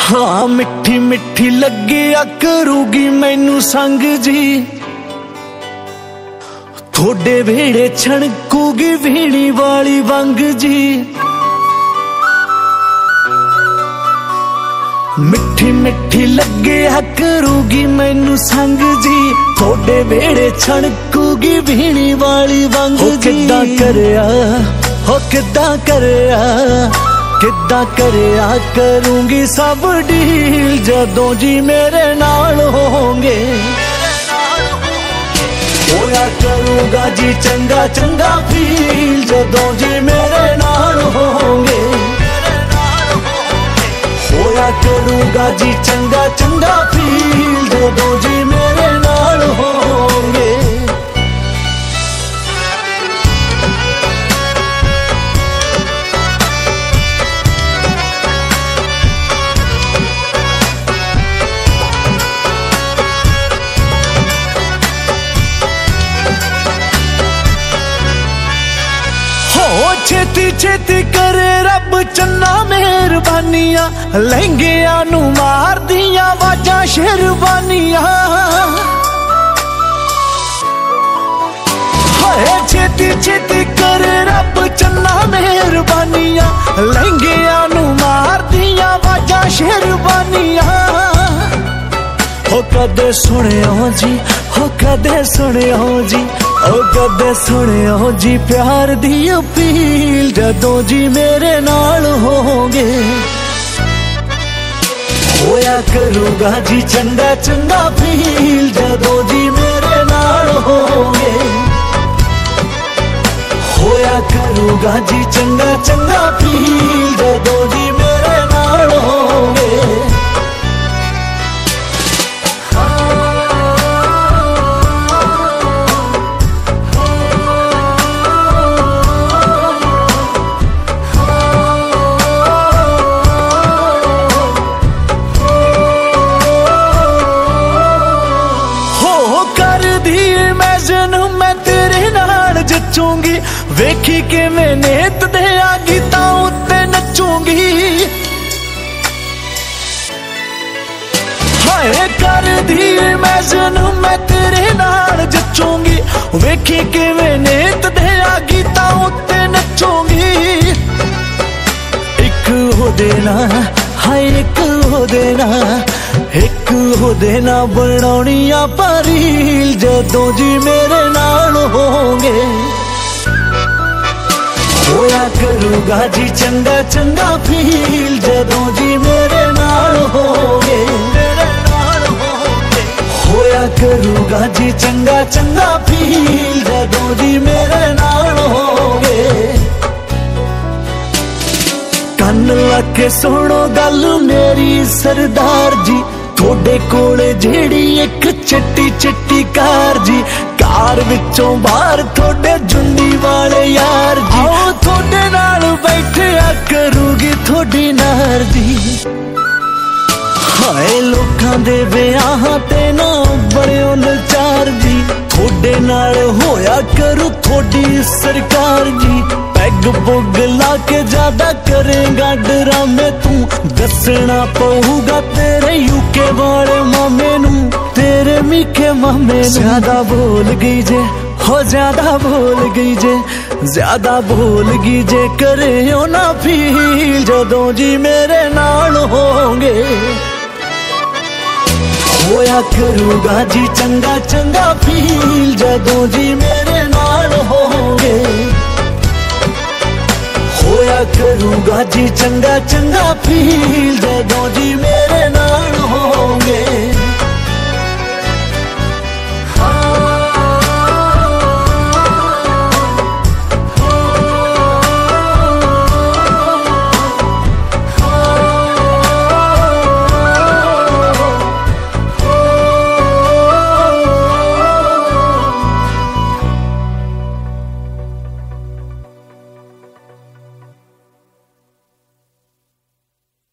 हाँ मिठी मिठी लगिया करूगी मैनू संग जी, थोड़े वेड़े छणकूगी वीणी वाली वंग जी। मिठी मिठी लगिया करूगी मैनू संग जी, थोड़े वेड़े छणकूगी वीणी वाली वंग जी। किद्दां करया हो किद्दां करया किद्दां करया करूंगी सब डील जदों जी मेरे नाल होंगे। होया करूंगा जी चंगा चंगा फील जदों जी मेरे नाल होंगे। होया करूंगा जी चंगा चंगा फील जदों जी मेरे नाल होंगे। छेती छेती करे रब चन्ना मेहरबानियां, लहंगिया नू मार दिया वाजा शेरवानियां। छेती छेती करे रब चन्ना मेहरबानियां, लहंगिया नू मार दिया वाजा शेरवानियां। हो कदे सुनियो जी हो कदे सुनियो जी ओ कदे सुनियो जी प्यार दी अपील जदों जी मेरे नाल होंगे। होया करूंगा जी चंगा चंगा फील जदों जी मेरे नाल होंगे। होया करूंगा जी चंगा चंगा फील जदों जी मेरे नाल होंगे। मैं तेरे नाल जचूंगी, वेखी के मैं नेत दे गीता उत्ते नचूंगी। हाय कर दी मैं तेरे नाल जचूंगी, वेखी के मैं नेत दे गीता उत्ते नचूंगी। एक हो देना हाय एक हो देना एक हो देना बनाउणियां पारील जदों जी मेरे नाल होंगे। होया करूंगा जी चंगा चंगा फील जदों जी मेरे नाल होंगे। होया करूंगा जी चंगा चंगा फील जदों जी मेरे नाल होंगे। कन लगे सुनो गल मेरी सरदार जी, थोड़े कोले जेड़ी एक चिट्टी चिट्टी कार जी, कार विचों बाहर थोड़े जुंडी वाले यार जी। आओ थोड़े नाल बैठिया करूगी थोड़ी नार जी। हाय लोकां दे ब्याहां ते ना बड़ियो नचार जी, थोड़े नाल होया करू थोड़ी सरकार जी। पैग पुग ला के ज्यादा करेगा ड्रामे तू, दसना पऊगा तेरे यूके वाले मामे नू, तेरे मीके मामे नू। ज्यादा बोल गई जे हो ज्यादा बोल गई जे ज्यादा बोल गई जे करे हो ना फील जदों जी मेरे नाल होंगे। होया करूंगा जी चंगा चंगा फील जदों जी मेरे नाल होंगे। होया करूंगा जी चंगा चंगा फील जदों जी मेरे नाल होंगे।